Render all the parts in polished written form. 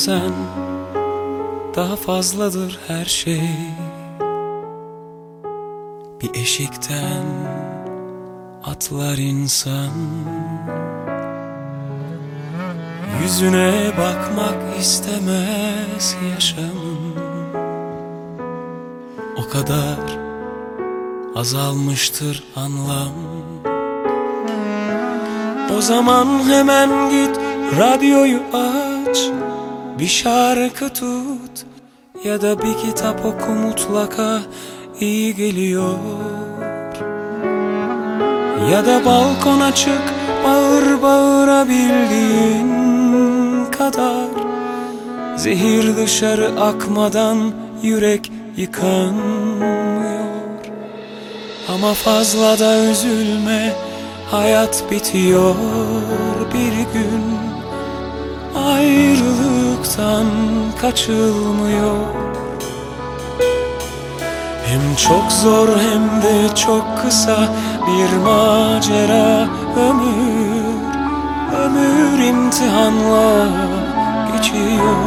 sen, daha fazladır her şey. Bir eşikten atlar insan, yüzüne bakmak istemez yaşamın. O kadar azalmıştır anlam. O zaman hemen git, radyoyu aç, bir şarkı tut ya da bir kitap oku, mutlaka iyi geliyor. Ya da balkona çık, bağır bağırabildiğin kadar. Zehir dışarı akmadan yürek yıkanmıyor. Ama fazla da üzülme, hayat bitiyor bir gün. Ayrılıktan kaçılmıyor. Hem çok zor hem de çok kısa bir macera ömür. Ömür imtihanla geçiyor.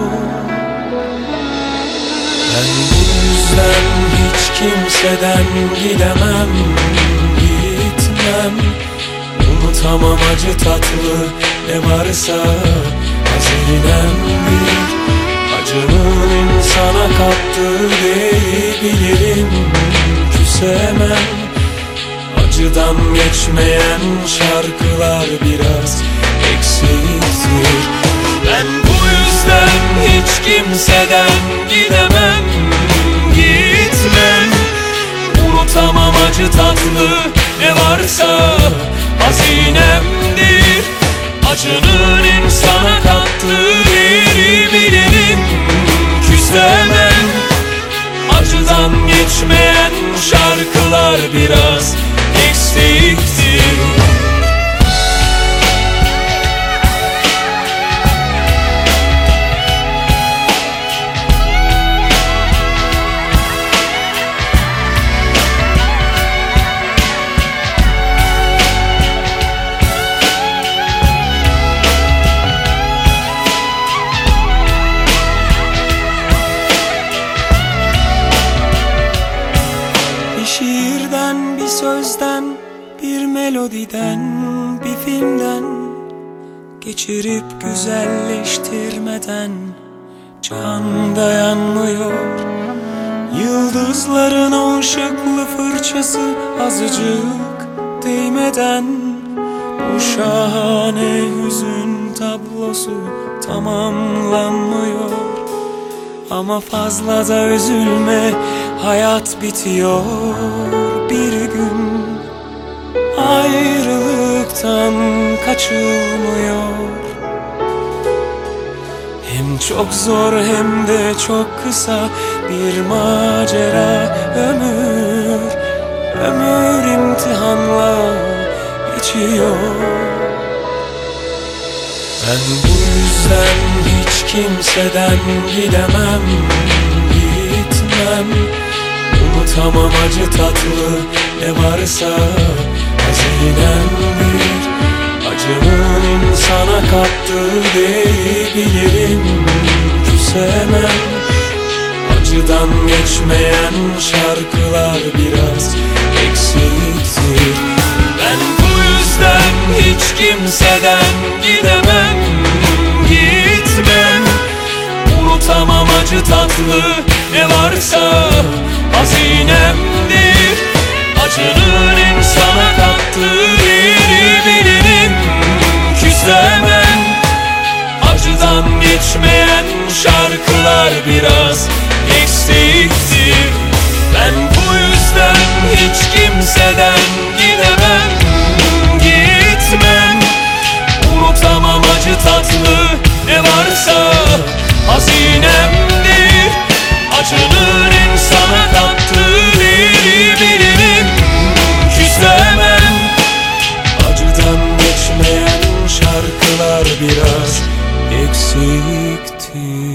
Ben bu yüzden hiç kimseden gidemem, gitmem. Unutamam acı tatlı ne varsa hazinemdir. Acının insana kattığı değeri bilirim, küsemem. Acıdan geçmeyen şarkılar biraz eksiktir. Ben bu yüzden hiç kimseden gidemem, gitmem. Unutamam acı tatlı ne varsa hazinemdir. Acının insana kattığı değeri bilirim, küsemem. Acıdan geçmeyen şarkılar biraz eksiktir. Şiirden, bir sözden, bir melodiden, bir filmden geçirip güzelleştirmeden can dayanmıyor. Yıldızların o ışıklı fırçası azıcık değmeden bu şahane hüzün tablosu tamamlanmıyor. Ama fazla da üzülme, hayat bitiyor bir gün. Ayrılıktan kaçılmıyor. Hem çok zor hem de çok kısa bir macera ömür. Ömür imtihanla geçiyor. Ben bu yüzden hiç kimseden gidemem, gitmem. Unutamam acı tatlı ne varsa hazinemdir. Acının insana kattığı değeri bilirim, küsemem. Acıdan geçmeyen şarkılar biraz eksiktir. Ben bu yüzden hiç kimseden gidemem, gitmem. Unutamam acı tatlı ne varsa hazinemdir. Acının insana kattığı değeri bilirim, küsemem. Acıdan geçmeyen şarkılar biraz eksiktir. Ben bu yüzden hiç kimseden gidemem, gitmem. Unutamam acı tatlı ne varsa hazinemdir. Acının insana kattığı değeri bilirim, küsemem. Acıdan geçmeyen şarkılar biraz eksiktir.